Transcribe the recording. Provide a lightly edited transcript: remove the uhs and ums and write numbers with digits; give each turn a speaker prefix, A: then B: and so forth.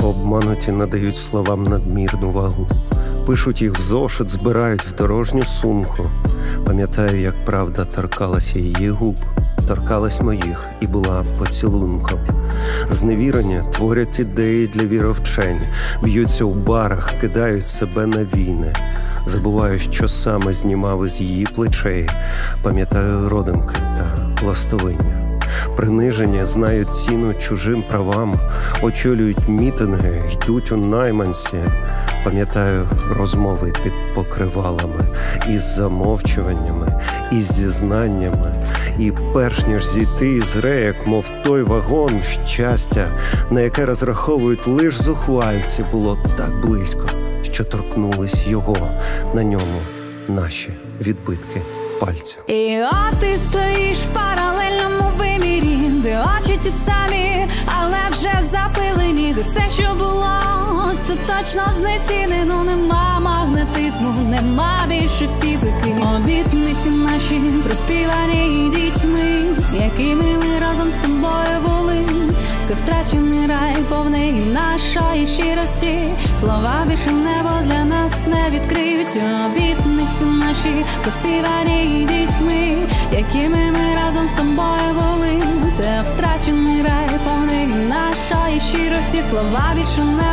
A: Обмануті надають словам надмірну вагу. Пишуть їх в зошит, збирають в дорожню сумку. Пам'ятаю, як правда торкалася її губ, торкалась моїх і була поцілунком. Зневірення творять ідеї для віровчень, б'ються у барах, кидають себе на війни. Забуваю, що саме знімав із її плечей. Пам'ятаю родимки та ластовиння. Приниження знають ціну чужим правам, очолюють мітинги, йдуть у найманці. Пам'ятаю розмови під покривалами, із замовчуваннями, із зізнаннями. І перш ніж зійти із рейок, мов той вагон, щастя, на яке розраховують лиш зухвальці, було так близько, що торкнулись його, на ньому наші відбитки пальців.
B: І от ти стоїш в паралельному вимірі, де очі ті самі, але вже запилені, де все, що було, остаточно знецінено. Нема магнетизму, нема більше фізики. Обітниці наші проспівані дітьми, якими ми разом з тобою були. Це втрачений рай, повний нашої щирості. Слова більше небо для нас не відкриють. Обітниці наші проспівані дітьми, якими ми разом з тобою були. Це втрачений рай, повний нашої щирості. Слова більше не